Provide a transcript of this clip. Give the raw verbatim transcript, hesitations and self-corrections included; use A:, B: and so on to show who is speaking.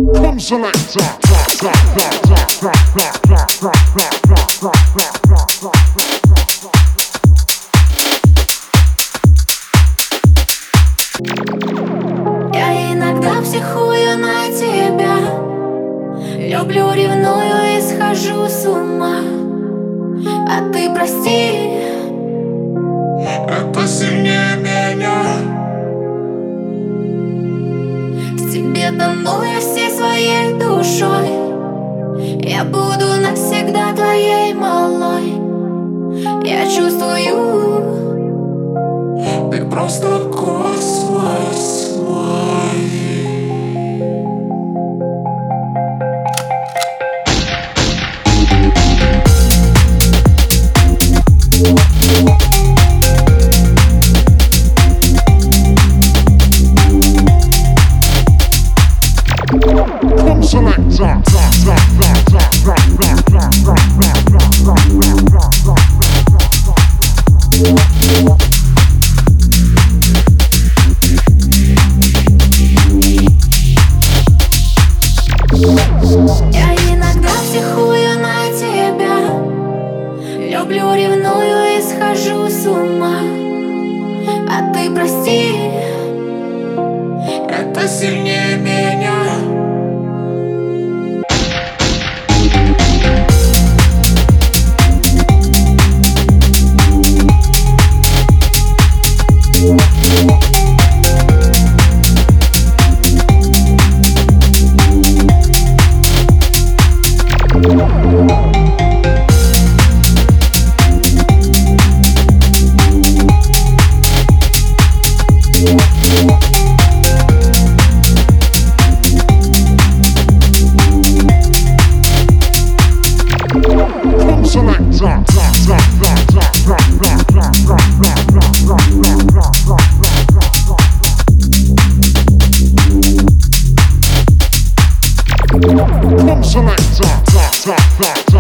A: Come selector.
B: Я иногда психую на тебя, люблю, ревную и схожу с ума. А ты прости,
A: это сильнее меня.
B: в тебе тону я всей своей душой. Я буду навсегда твоей малой. Я чувствую,
A: ты просто космос мой. Come selector.
B: я иногда психую на тебя, люблю, ревную и схожу с ума. А ты прости,
A: Это сильнее меня. Come selector. Come selector.